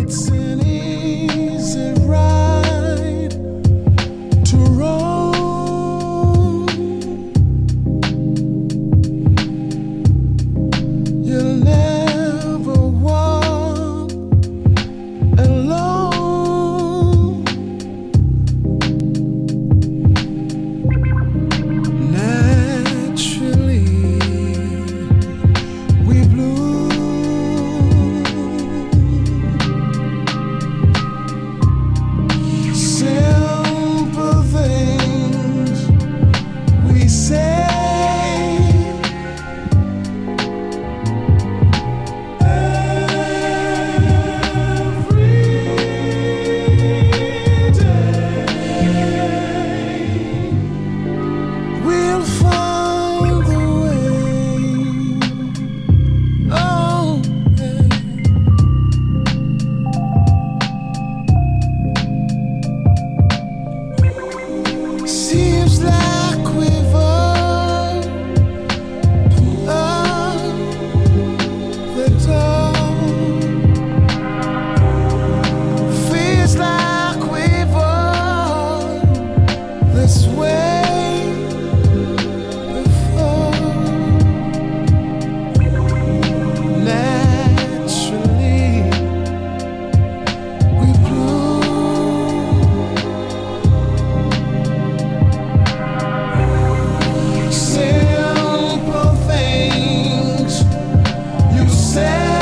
It's an easy ride to roam. You'll never walk alone. Naturally, we bloom. Simple things we say. We'll find the way. Oh, seems like we've all the door. Feels like we've all this way before. Naturally, we bloom. Simple things you say.